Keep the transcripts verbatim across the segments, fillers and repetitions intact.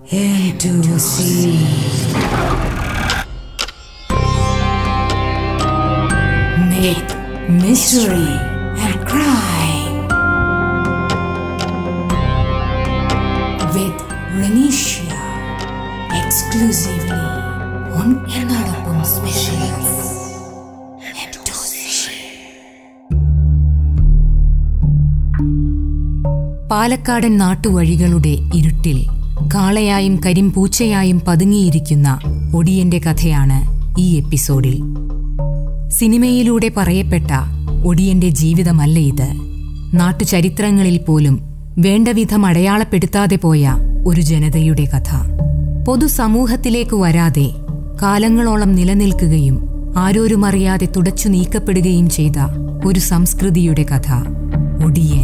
A to C. Myth, mystery and crime with Renisha, exclusively on Ennadapum Specials. A to C. പാലക്കാടൻ നാട്ടുവഴികളുടെ ഇരുട്ടിൽ കാളയായും കരിമ്പൂച്ചയായും പതുങ്ങിയിരിക്കുന്ന ഒടിയന്റെ കഥയാണ് ഈ എപ്പിസോഡിൽ. സിനിമയിലൂടെ പറയപ്പെട്ട ഒടിയന്റെ ജീവിതമല്ല ഇത്. നാട്ടുചരിത്രങ്ങളിൽ പോലും വേണ്ടവിധം അടയാളപ്പെടുത്താതെ പോയ ഒരു ജനതയുടെ കഥ. പൊതുസമൂഹത്തിലേക്ക് വരാതെ കാലങ്ങളോളം നിലനിൽക്കുകയും ആരോരുമറിയാതെ തുടച്ചു നീക്കപ്പെടുകയും ചെയ്ത ഒരു സംസ്കൃതിയുടെ കഥ ഒടിയൻ.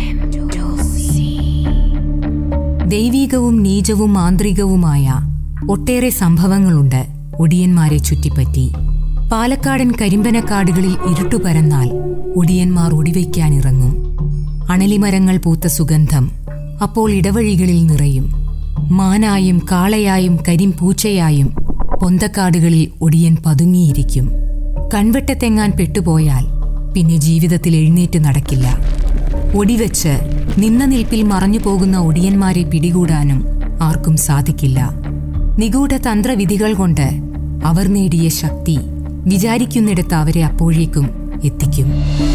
ദൈവീകവും നീചവും ആന്തരികവുമായ ഒട്ടേറെ സംഭവങ്ങളുണ്ട് ഒടിയന്മാരെ ചുറ്റിപ്പറ്റി. പാലക്കാടൻ കരിമ്പനക്കാടുകളിൽ ഇരുട്ടുപരന്നാൽ ഒടിയന്മാർ ഒടിവയ്ക്കാനിറങ്ങും. അണലിമരങ്ങൾ പൂത്ത സുഗന്ധം അപ്പോൾ ഇടവഴികളിൽ നിറയും. മാനായും കാളയായും കരിമ്പൂച്ചയായും പൊന്തക്കാടുകളിൽ ഒടിയൻ പതുങ്ങിയിരിക്കും. കൺവെട്ടത്തെങ്ങാൻ പെട്ടുപോയാൽ പിന്നെ ജീവിതത്തിൽ എഴുന്നേറ്റ് നടക്കില്ല. ഒടിവെച്ച് നിന്ന നിൽപ്പിൽ മറഞ്ഞു പോകുന്ന ഒടിയന്മാരെ പിടികൂടാനും ആർക്കും സാധിക്കില്ല. നിഗൂഢ തന്ത്രവിധികൾ കൊണ്ട് അവർ നേടിയ ശക്തി വിചാരിക്കുന്നിടത്ത് അവരെ അപ്പോഴേക്കും എത്തിക്കും.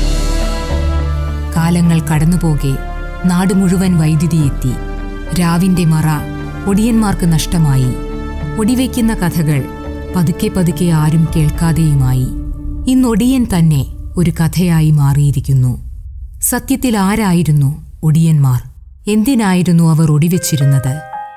കാലങ്ങൾ കടന്നുപോകെ നാട് മുഴുവൻ വൈദ്യുതി എത്തി. രാവിന്റെ മറ ഒടിയന്മാർക്ക് നഷ്ടമായി. ഒടിവയ്ക്കുന്ന കഥകൾ പതുക്കെ പതുക്കെ ആരും കേൾക്കാതെയുമായി. ഇന്നൊടിയൻ തന്നെ ഒരു കഥയായി മാറിയിരിക്കുന്നു. സത്യത്തിൽ ആരായിരുന്നു ഒടിയന്മാർ? എന്തിനായിരുന്നു അവർ ഒടിവെച്ചിരുന്നത്?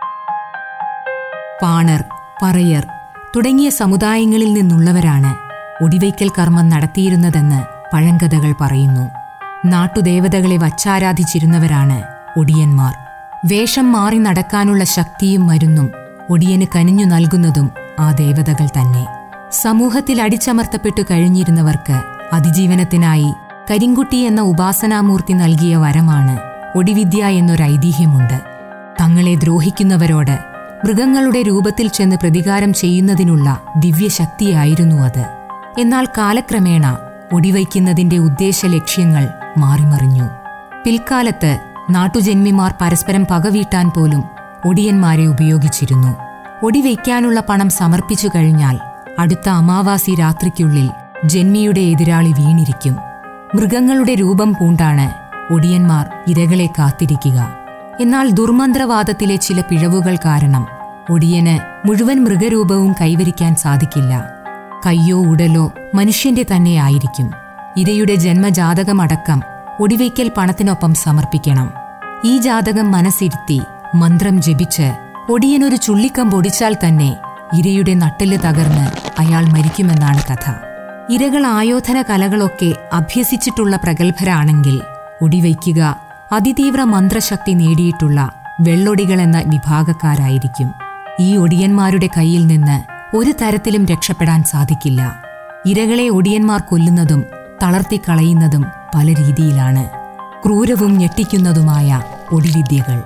പാണർ, പറയർ തുടങ്ങിയ സമുദായങ്ങളിൽ നിന്നുള്ളവരാണ് ഒടിവയ്ക്കൽ കർമ്മം നടത്തിയിരുന്നതെന്ന് പഴങ്കഥകൾ പറയുന്നു. നാട്ടുദേവതകളെ വച്ചാരാധിച്ചിരുന്നവരാണ് ഒടിയന്മാർ. വേഷം മാറി നടക്കാനുള്ള ശക്തിയും മരുന്നും ഒടിയന് കനിഞ്ഞു നൽകുന്നതും ആ ദേവതകൾ തന്നെ. സമൂഹത്തിൽ അടിച്ചമർത്തപ്പെട്ടു കഴിഞ്ഞിരുന്നവർക്ക് അതിജീവനത്തിനായി കരിങ്കുട്ടി എന്ന ഉപാസനാമൂർത്തി നൽകിയ വരമാണ് ഒടിവിദ്യ എന്നൊരൈതിഹ്യമുണ്ട്. തങ്ങളെ ദ്രോഹിക്കുന്നവരോട് മൃഗങ്ങളുടെ രൂപത്തിൽ ചെന്ന് പ്രതികാരം ചെയ്യുന്നതിനുള്ള ദിവ്യശക്തിയായിരുന്നു അത്. എന്നാൽ കാലക്രമേണ ഒടിവയ്ക്കുന്നതിന്റെ ഉദ്ദേശ ലക്ഷ്യങ്ങൾ മാറിമറിഞ്ഞു. പിൽക്കാലത്ത് നാട്ടുജന്മിമാർ പരസ്പരം പകവീട്ടാൻ പോലും ഒടിയന്മാരെ ഉപയോഗിച്ചിരുന്നു. ഒടിവയ്ക്കാനുള്ള പണം സമർപ്പിച്ചു കഴിഞ്ഞാൽ അടുത്ത അമാവാസി രാത്രിക്കുള്ളിൽ ജന്മിയുടെ എതിരാളി വീണിരിക്കും. മൃഗങ്ങളുടെ രൂപം പൂണ്ടാണ് ഒടിയന്മാർ ഇരകളെ കാത്തിരിക്കുക. എന്നാൽ ദുർമന്ത്രവാദത്തിലെ ചില പിഴവുകൾ കാരണം ഒടിയന് മുഴുവൻ മൃഗരൂപവും കൈവരിക്കാൻ സാധിക്കില്ല. കയ്യോ ഉടലോ മനുഷ്യന്റെ തന്നെയായിരിക്കും. ഇരയുടെ ജന്മജാതകമടക്കം ഒടിവയ്ക്കൽ പണത്തിനൊപ്പം സമർപ്പിക്കണം. ഈ ജാതകം മനസ്സിരുത്തി മന്ത്രം ജപിച്ച് ഒടിയനൊരു ചുള്ളിക്കമ്പൊടിച്ചാൽ തന്നെ ഇരയുടെ നട്ടെല്ല് തകർന്ന് അയാൾ മരിക്കുമെന്നാണ് കഥ. ഇരകൾ ആയോധന കലകളൊക്കെ അഭ്യസിച്ചിട്ടുള്ള പ്രഗത്ഭരാണെങ്കിൽ ഒടിവയ്ക്കുക അതിതീവ്ര മന്ത്രശക്തി നേടിയിട്ടുള്ള വെള്ളൊടികൾ എന്ന വിഭാഗക്കാരായിരിക്കും. ഈ ഒടിയന്മാരുടെ കയ്യിൽ നിന്ന് ഒരു തരത്തിലും രക്ഷപ്പെടാൻ സാധിക്കില്ല. ഇരകളെ ഒടിയന്മാർ കൊല്ലുന്നതും തളർത്തിക്കളയുന്നതും പല രീതിയിലാണ്. ക്രൂരവും ഞെട്ടിക്കുന്നതുമായ ഒടിവിദ്യകൾ.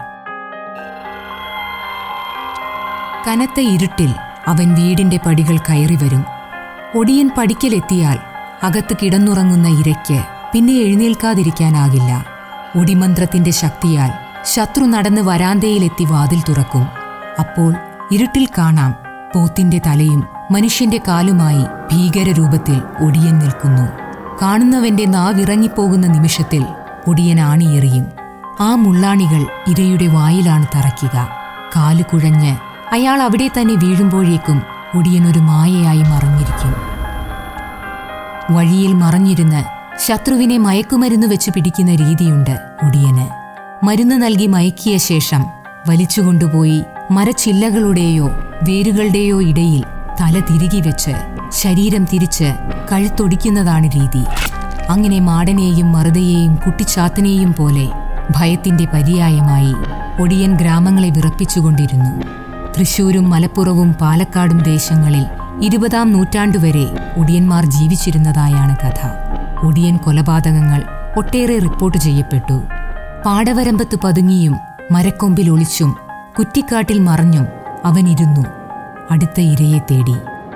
കനത്ത ഇരുട്ടിൽ അവൻ വീടിന്റെ പടികൾ കയറി വരും. ഒടിയൻ പടിക്കലെത്തിയാൽ അകത്ത് കിടന്നുറങ്ങുന്ന ഇരയ്ക്ക് പിന്നെ എഴുന്നേൽക്കാതിരിക്കാനാകില്ല. ഒടിമന്ത്രത്തിന്റെ ശക്തിയാൽ ശത്രു നടന്ന് വരാന്തയിലെത്തി വാതിൽ തുറക്കും. അപ്പോൾ ഇരുട്ടിൽ കാണാം പോത്തിന്റെ തലയും മനുഷ്യന്റെ കാലുമായി ഭീകരരൂപത്തിൽ ഒടിയൻ നിൽക്കുന്നു. കാണുന്നവന്റെ നാവിറങ്ങിപ്പോകുന്ന നിമിഷത്തിൽ ഒടിയൻ ആണിയെറിയും. ആ മുള്ളാണികൾ ഇരയുടെ വായിലാണ് തറയ്ക്കുക. കാല് കുഴഞ്ഞ് അയാൾ അവിടെ തന്നെ വീഴുമ്പോഴേക്കും ഒടിയനൊരു മായയായി മറഞ്ഞിരിക്കും. വഴിയിൽ മറഞ്ഞിരുന്ന് ശത്രുവിനെ മയക്കുമരുന്ന് വെച്ച് പിടിക്കുന്ന രീതിയുണ്ട് ഒടിയന്. മരുന്ന് നൽകി മയക്കിയ ശേഷം വലിച്ചുകൊണ്ടുപോയി മരച്ചില്ലകളുടെയോ വേരുകളുടെയോ ഇടയിൽ തല തിരികെ വെച്ച് ശരീരം തിരിച്ച് കഴുത്തൊടിക്കുന്നതാണ് രീതി. അങ്ങനെ മാടനെയും മറുതയെയും കുട്ടിച്ചാത്തനെയും പോലെ ഭയത്തിന്റെ പര്യായമായി ഒടിയൻ ഗ്രാമങ്ങളെ വിറപ്പിച്ചുകൊണ്ടിരുന്നു. തൃശൂരും മലപ്പുറവും പാലക്കാടും ദേശങ്ങളിൽ ഇരുപതാം നൂറ്റാണ്ടുവരെ ഒടിയന്മാർ ജീവിച്ചിരുന്നതായാണ് കഥ. ഒടിയൻ കൊലപാതകങ്ങൾ ഒട്ടേറെ റിപ്പോർട്ട് ചെയ്യപ്പെട്ടു. പാടവരമ്പത്ത് പതുങ്ങിയും മരക്കൊമ്പിൽ ഒളിച്ചും കുറ്റിക്കാട്ടിൽ മറഞ്ഞും അവനിരുന്നു അടുത്ത ഇരയെ തേടി.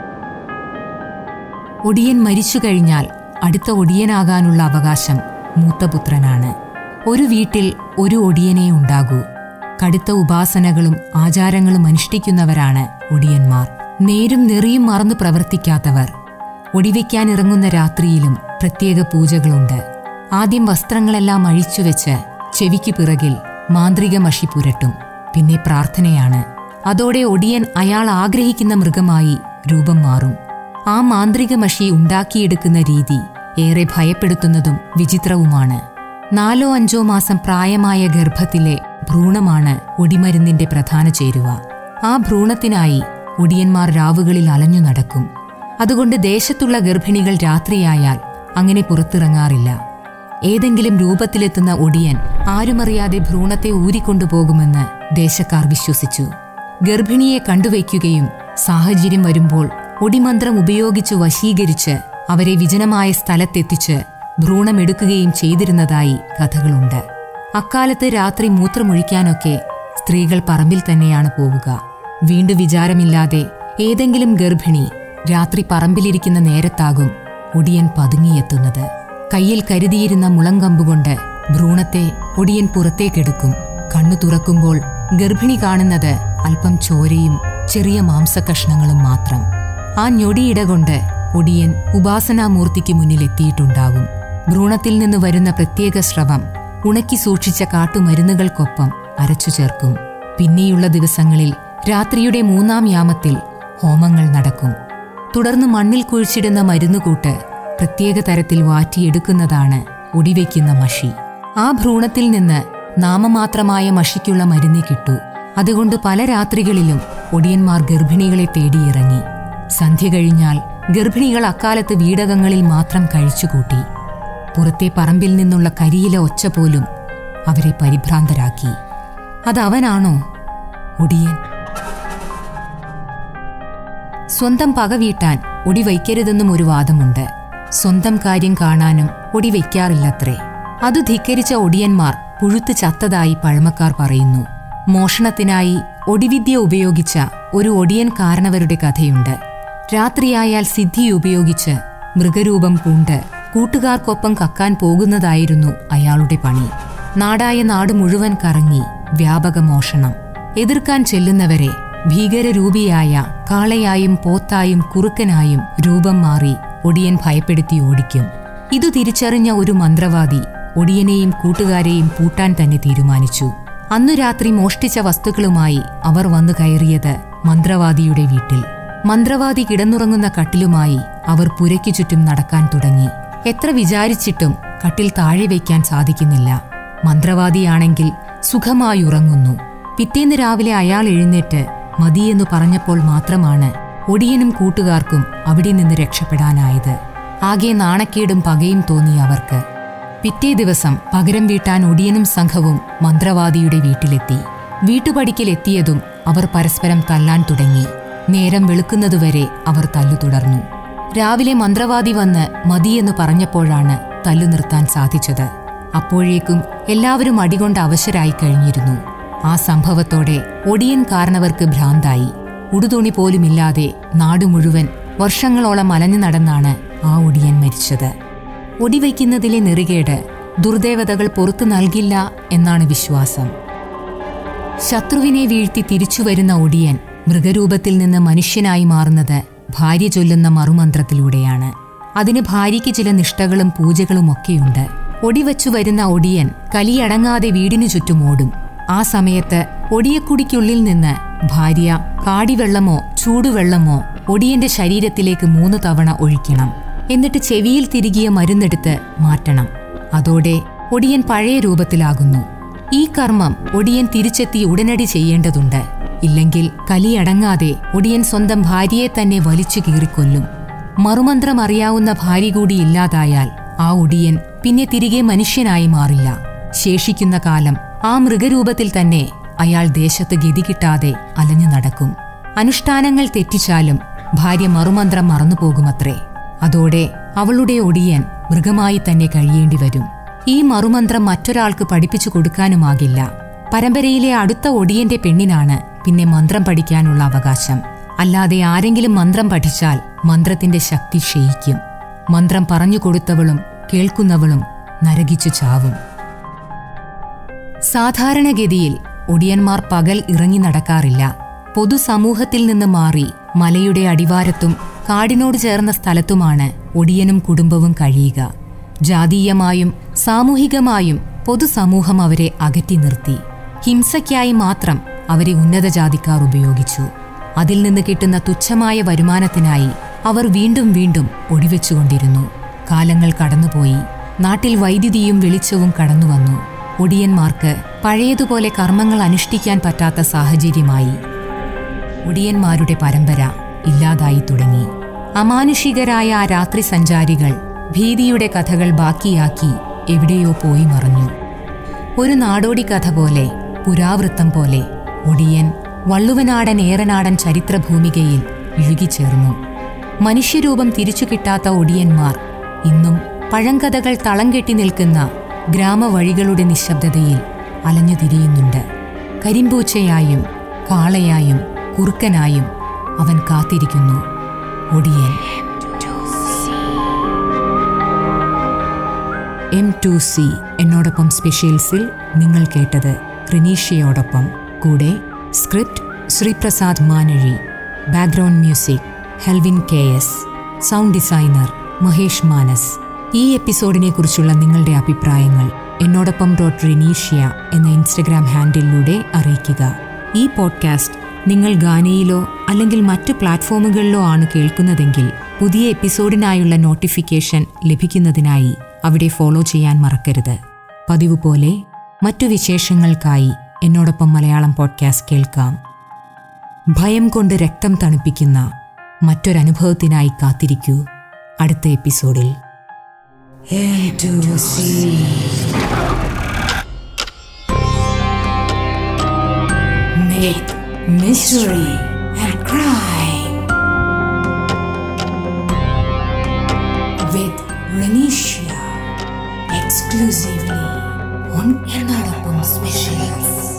ഒടിയൻ മരിച്ചു കഴിഞ്ഞാൽ അടുത്ത ഒടിയനാകാനുള്ള അവകാശം മൂത്തപുത്രനാണ്. ഒരു വീട്ടിൽ ഒരു ഒടിയനേ ഉണ്ടാകൂ. കടുത്ത ഉപാസനകളും ആചാരങ്ങളും അനുഷ്ഠിക്കുന്നവരാണ് ഒടിയന്മാർ. നേരും നെറിയും മറന്നു പ്രവർത്തിക്കാത്തവർ. ഒടിവെക്കാനിറങ്ങുന്ന രാത്രിയിലും പ്രത്യേക പൂജകളുണ്ട്. ആദ്യം വസ്ത്രങ്ങളെല്ലാം അഴിച്ചുവെച്ച് ചെവിക്കു പിറകിൽ മാന്ത്രിക മഷി പുരട്ടും. പിന്നെ പ്രാർത്ഥനയാണ്. അതോടെ ഒടിയൻ അയാൾ ആഗ്രഹിക്കുന്ന മൃഗമായി രൂപം മാറും. ആ മാന്ത്രിക മഷി ഉണ്ടാക്കിയെടുക്കുന്ന രീതി ഏറെ ഭയപ്പെടുത്തുന്നതും വിചിത്രവുമാണ്. നാലോ അഞ്ചോ മാസം പ്രായമായ ഗർഭത്തിലെ ഭ്രൂണമാണ് ഒടിമരുന്നിന്റെ പ്രധാന ചേരുവ. ആ ഭ്രൂണത്തിനായി ഒടിയന്മാർ രാവുകളിൽ അലഞ്ഞു നടക്കും. അതുകൊണ്ട് ദേശത്തുള്ള ഗർഭിണികൾ രാത്രിയായാൽ അങ്ങനെ പുറത്തിറങ്ങാറില്ല. ഏതെങ്കിലും രൂപത്തിലെത്തുന്ന ഒടിയൻ ആരുമറിയാതെ ഭ്രൂണത്തെ ഊരിക്കൊണ്ടുപോകുമെന്ന് ദേശക്കാർ വിശ്വസിച്ചു. ഗർഭിണിയെ കണ്ടുവയ്ക്കുകയും സാഹചര്യം വരുമ്പോൾ ഒടിമന്ത്രം ഉപയോഗിച്ചു വശീകരിച്ച് അവരെ വിജനമായ സ്ഥലത്തെത്തിച്ച് ഭ്രൂണമെടുക്കുകയും ചെയ്തിരുന്നതായി കഥകളുണ്ട്. അക്കാലത്ത് രാത്രി മൂത്രമൊഴിക്കാനൊക്കെ സ്ത്രീകൾ പറമ്പിൽ തന്നെയാണ് പോവുക. വീണ്ടും വിചാരമില്ലാതെ ഏതെങ്കിലും ഗർഭിണി രാത്രി പറമ്പിലിരിക്കുന്ന നേരത്താകും ഒടിയൻ പതുങ്ങിയെത്തുന്നത്. കയ്യിൽ കരുതിയിരുന്ന മുളങ്കമ്പുകൊണ്ട് ഭ്രൂണത്തെ ഒടിയൻ പുറത്തേക്കെടുക്കും. കണ്ണു തുറക്കുമ്പോൾ ഗർഭിണി കാണുന്നത് അല്പം ചോരയും ചെറിയ മാംസകഷ്ണങ്ങളും മാത്രം. ആ ഞൊടിയിട കൊണ്ട് ഒടിയൻ ഉപാസനാമൂർത്തിക്ക് മുന്നിലെത്തിയിട്ടുണ്ടാകും. ഭ്രൂണത്തിൽ നിന്ന് വരുന്ന പ്രത്യേക സ്രവം ഉണക്കി സൂക്ഷിച്ച കാട്ടുമരുന്നുകൾക്കൊപ്പം അരച്ചു ചേർക്കും. പിന്നെയുള്ള ദിവസങ്ങളിൽ രാത്രിയുടെ മൂന്നാം യാമത്തിൽ ഹോമങ്ങൾ നടക്കും. തുടർന്ന് മണ്ണിൽ കുഴിച്ചിടുന്ന മരുന്നുകൂട്ട് പ്രത്യേക തരത്തിൽ വാറ്റിയെടുക്കുന്നതാണ് ഒടിവെക്കുന്ന മഷി. ആ ഭ്രൂണത്തിൽ നിന്ന് നാമമാത്രമായ മഷിക്കുള്ള മരുന്ന് കിട്ടൂ. അതുകൊണ്ട് പല രാത്രികളിലും ഒടിയന്മാർ ഗർഭിണികളെ തേടിയിറങ്ങി. സന്ധ്യ കഴിഞ്ഞാൽ ഗർഭിണികൾ അക്കാലത്ത് വീടകങ്ങളിൽ മാത്രം കഴിച്ചുകൂട്ടി. പുറത്തെ പറമ്പിൽ നിന്നുള്ള കരിയില ഒച്ച പോലും അവരെ പരിഭ്രാന്തരാക്കി. അതവനാണോ ഒടിയൻ? സ്വന്തം പക വീട്ടാൻ ഒടിവയ്ക്കരുതെന്നും ഒരു വാദമുണ്ട്. സ്വന്തം കാര്യം കാണാനും ഒടിവയ്ക്കാറില്ലത്രേ. അതു ധിക്കരിച്ച ഒടിയന്മാർ പുഴുത്ത് ചത്തതായി പഴമക്കാർ പറയുന്നു. മോഷണത്തിനായി ഒടിവിദ്യ ഉപയോഗിച്ച ഒരു ഒടിയൻ കാരണവരുടെ കഥയുണ്ട്. രാത്രിയായാൽ സിദ്ധി ഉപയോഗിച്ച് മൃഗരൂപം പൂണ്ട് കൂട്ടുകാർക്കൊപ്പം കക്കാൻ പോകുന്നതായിരുന്നു അയാളുടെ പണി. നാടായ നാട് മുഴുവൻ കറങ്ങി വ്യാപക മോഷണം. എതിർക്കാൻ ചെല്ലുന്നവരെ ഭീകരരൂപിയായ കാളയായും പോത്തായും കുറുക്കനായും രൂപം മാറി ഒടിയൻ ഭയപ്പെടുത്തി ഓടിക്കും. ഇതു തിരിച്ചറിഞ്ഞ ഒരു മന്ത്രവാദി ഒടിയനെയും കൂട്ടുകാരെയും പൂട്ടാൻ തന്നെ തീരുമാനിച്ചു. അന്നു രാത്രി മോഷ്ടിച്ച വസ്തുക്കളുമായി അവർ വന്നു കയറിയത് മന്ത്രവാദിയുടെ വീട്ടിൽ. മന്ത്രവാദി കിടന്നുറങ്ങുന്ന കട്ടിലുമായി അവർ പുരയ്ക്കു ചുറ്റും നടക്കാൻ തുടങ്ങി. എത്ര വിചാരിച്ചിട്ടും കട്ടിൽ താഴെ വയ്ക്കാൻ സാധിക്കുന്നില്ല. മന്ത്രവാദിയാണെങ്കിൽ സുഖമായി ഉറങ്ങുന്നു. പിറ്റേന്ന് രാവിലെ അയാൾ എഴുന്നേറ്റ് മതിയെന്നു പറഞ്ഞപ്പോൾ മാത്രമാണ് ഒടിയനും കൂട്ടുകാർക്കും അവിടെ നിന്ന് രക്ഷപ്പെടാനായത്. ആകെ നാണക്കേടും പകയും തോന്നി അവർക്ക്. പിറ്റേ ദിവസം പകരം വീട്ടാൻ ഒടിയനും സംഘവും മന്ത്രവാദിയുടെ വീട്ടിലെത്തി. വീട്ടുപടിക്കലെത്തിയതും അവർ പരസ്പരം തല്ലാൻ തുടങ്ങി. നേരം വെളുക്കുന്നതുവരെ അവർ തല്ലു തുടർന്നു. രാവിലെ മന്ത്രവാദി വന്ന് മതിയെന്നു പറഞ്ഞപ്പോഴാണ് തല്ലു നിർത്താൻ സാധിച്ചത്. അപ്പോഴേക്കും എല്ലാവരും അടികൊണ്ട് അവശരായി കഴിഞ്ഞിരുന്നു. ആ സംഭവത്തോടെ ഒടിയൻ കാരണവർക്ക് ഭ്രാന്തായി. ഉടുതുണി പോലുമില്ലാതെ നാടു മുഴുവൻ വർഷങ്ങളോളം അലഞ്ഞു നടന്നാണ് ആ ഒടിയൻ മരിച്ചത്. ഒടിവയ്ക്കുന്നതിലെ നെറികേട് ദുർദേവതകൾ പുറത്തു നൽകില്ല എന്നാണ് വിശ്വാസം. ശത്രുവിനെ വീഴ്ത്തി തിരിച്ചുവരുന്ന ഒടിയൻ മൃഗരൂപത്തിൽ നിന്ന് മനുഷ്യനായി മാറുന്നത് ഭാര്യ ചൊല്ലുന്ന മറുമന്ത്രത്തിലൂടെയാണ്. അതിന് ഭാര്യയ്ക്ക് ചില നിഷ്ഠകളും പൂജകളുമൊക്കെയുണ്ട്. ഒടിവച്ചു വരുന്ന ഒടിയൻ കലിയടങ്ങാതെ വീടിനു ചുറ്റും ഓടും. ആ സമയത്ത് ഒടിയക്കുടിക്കുള്ളിൽ നിന്ന് ഭാര്യ കാടിവെള്ളമോ ചൂടുവെള്ളമോ ഒടിയന്റെ ശരീരത്തിലേക്ക് മൂന്ന് തവണ ഒഴിക്കണം. എന്നിട്ട് ചെവിയിൽ തിരികിയ മരുന്നെടുത്ത് മാറ്റണം. അതോടെ ഒടിയൻ പഴയ രൂപത്തിലാകുന്നു. ഈ കർമ്മം ഒടിയൻ തിരിച്ചെത്തി ഉടനടി ചെയ്യേണ്ടതുണ്ട്. ഇല്ലെങ്കിൽ കലിയടങ്ങാതെ ഒടിയൻ സ്വന്തം ഭാര്യയെ തന്നെ വലിച്ചു കീറിക്കൊല്ലും. മറുമന്ത്രം അറിയാവുന്ന ഭാര്യ കൂടി ഇല്ലാതായാൽ ആ ഒടിയൻ പിന്നെ തിരികെ മനുഷ്യനായി മാറില്ല. ശേഷിക്കുന്ന കാലം ആ മൃഗരൂപത്തിൽ തന്നെ അയാൾ ദേശത്ത് ഗതി കിട്ടാതെ അലഞ്ഞു നടക്കും. അനുഷ്ഠാനങ്ങൾ തെറ്റിച്ചാലും ഭാര്യ മറുമന്ത്രം മറന്നുപോകുമത്രേ. അതോടെ അവളുടെ ഒടിയൻ മൃഗമായി തന്നെ കഴിയേണ്ടി വരും. ഈ മറുമന്ത്രം മറ്റൊരാൾക്ക് പഠിപ്പിച്ചു കൊടുക്കാനുമാകില്ല. പരമ്പരയിലെ അടുത്ത ഒടിയന്റെ പെണ്ണിനാണ് പിന്നെ മന്ത്രം പഠിക്കാനുള്ള അവകാശം. അല്ലാതെ ആരെങ്കിലും മന്ത്രം പഠിച്ചാൽ മന്ത്രത്തിന്റെ ശക്തി ക്ഷയിക്കും. മന്ത്രം പറഞ്ഞു കൊടുത്തവളും കേൾക്കുന്നവളും നരകിച്ചു ചാവും. സാധാരണഗതിയിൽ ഒടിയന്മാർ പകൽ ഇറങ്ങി നടക്കാറില്ല. പൊതുസമൂഹത്തിൽ നിന്ന് മാറി മലയുടെ അടിവാരത്തും കാടിനോട് ചേർന്ന സ്ഥലത്തുമാണ് ഒടിയനും കുടുംബവും കഴിയുക. ജാതീയമായും സാമൂഹികമായും പൊതുസമൂഹം അവരെ അകറ്റി നിർത്തി. ഹിംസയ്ക്കായി മാത്രം അവരെ ഉന്നത ജാതിക്കാർ ഉപയോഗിച്ചു. അതിൽ നിന്ന് കിട്ടുന്ന തുച്ഛമായ വരുമാനത്തിനായി അവർ വീണ്ടും വീണ്ടും ഒടിവെച്ചുകൊണ്ടിരുന്നു. കാലങ്ങൾ കടന്നുപോയി. നാട്ടിൽ വൈദ്യുതിയും വെളിച്ചവും കടന്നുവന്നു. ഒടിയന്മാർക്ക് പഴയതുപോലെ കർമ്മങ്ങൾ അനുഷ്ഠിക്കാൻ പറ്റാത്ത സാഹചര്യമായി. ഒടിയന്മാരുടെ പരമ്പര ഇല്ലാതായി തുടങ്ങി. അമാനുഷികരായ ആ രാത്രി സഞ്ചാരികൾ ഭീതിയുടെ കഥകൾ ബാക്കിയാക്കി എവിടെയോ പോയി മറഞ്ഞു. ഒരു നാടോടി കഥ പോലെ, പുരാവൃത്തം പോലെ ഒടിയൻ വള്ളുവനാടൻ ഏറനാടൻ ചരിത്രഭൂമികയിൽ ഇഴുകിച്ചേർന്നു. മനുഷ്യരൂപം തിരിച്ചു കിട്ടാത്ത ഒടിയന്മാർ ഇന്നും പഴങ്കഥകൾ തളം കെട്ടി നിൽക്കുന്ന ഗ്രാമവഴികളുടെ നിശബ്ദതയിൽ അലഞ്ഞുതിരിയുന്നുണ്ട്. കരിമ്പൂച്ചയായും കാളയായും കുറുക്കനായും അവൻ കാത്തിരിക്കുന്നു. ഒടിയൻ. എം ടു സി എന്നോടൊപ്പം സ്പെഷ്യൽസിൽ നിങ്ങൾ കേട്ടത് റിനീഷയോടൊപ്പം. കൂടെ script Sreeprasad Manazhi, background music Helvin K S, sound designer Mahesh Manas. ഈ എപ്പിസോഡിനെ കുറിച്ചുള്ള നിങ്ങളുടെ അഭിപ്രായങ്ങൾ എന്നോടൊപ്പം ഡോട്ട് റിനീഷ്യ എന്ന ഇൻസ്റ്റഗ്രാം ഹാൻഡിലൂടെ അറിയിക്കുക. ഈ പോഡ്കാസ്റ്റ് നിങ്ങൾ ഗാനയിലോ അല്ലെങ്കിൽ മറ്റു പ്ലാറ്റ്ഫോമുകളിലോ ആണ് കേൾക്കുന്നതെങ്കിൽ പുതിയ എപ്പിസോഡിനായുള്ള നോട്ടിഫിക്കേഷൻ ലഭിക്കുന്നതിനായി അവിടെ ഫോളോ ചെയ്യാൻ മറക്കരുത്. പതിവ് പോലെ മറ്റു വിശേഷങ്ങൾക്കായി എന്നോടൊപ്പം മലയാളം പോഡ്കാസ്റ്റ് കേൾക്കാം. ഭയം കൊണ്ട് രക്തം തണുപ്പിക്കുന്ന മറ്റൊരനുഭവത്തിനായി കാത്തിരിക്കൂ അടുത്ത എപ്പിസോഡിൽ. Mystery and crime with Renisha exclusively on എന്നോടൊപ്പം സ്പെഷ്യൽസ്.